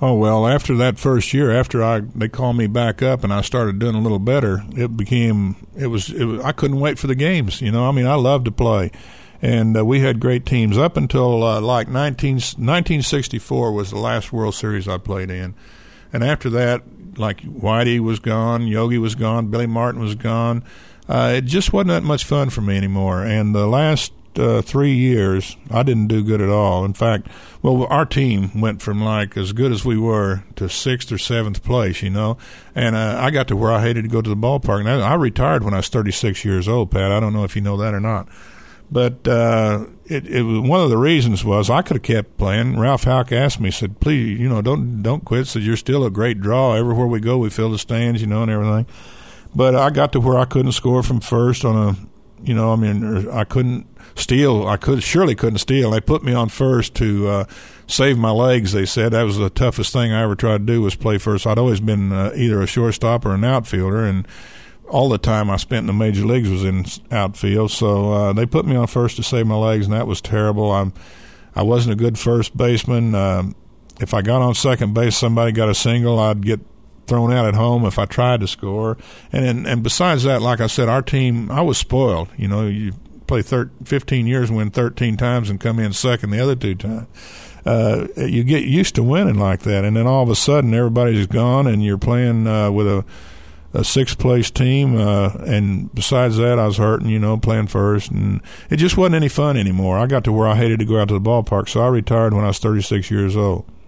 Oh, well, after that first year, they called me back up and I started doing a little better, it was I couldn't wait for the games, you know. I mean, I loved to play. And we had great teams up until like 1964 was the last World Series I played in. And after that, like Whitey was gone, Yogi was gone, Billy Martin was gone. It just wasn't that much fun for me anymore. And the last 3 years, I didn't do good at all. In fact, well, our team went from like as good as we were to 6th or 7th place, you know. And I got to where I hated to go to the ballpark. And I retired when I was 36 years old, Pat. I don't know if you know that or not. But it was one of the reasons was I could have kept playing. Ralph Houck asked me, said, please, you know, don't quit. Said, you're still a great draw. Everywhere we go, we fill the stands, you know, and everything. But I got to where I couldn't score from first on a, you know, I mean, I couldn't steal. Surely couldn't steal. They put me on first to save my legs, they said. That was the toughest thing I ever tried to do was play first. I'd always been either a shortstop or an outfielder, and all the time I spent in the major leagues was in outfield. So they put me on first to save my legs, and that was terrible. I wasn't a good first baseman. If I got on second base, somebody got a single, I'd get thrown out at home if I tried to score. And besides that, like I said, our team, I was spoiled. You know, you play 15 years and win 13 times and come in second the other 2 times. You get used to winning like that, and then all of a sudden everybody's gone and you're playing with a 6th-place team, and besides that, I was hurting, you know, playing first, and it just wasn't any fun anymore. I got to where I hated to go out to the ballpark, so I retired when I was 36 years old.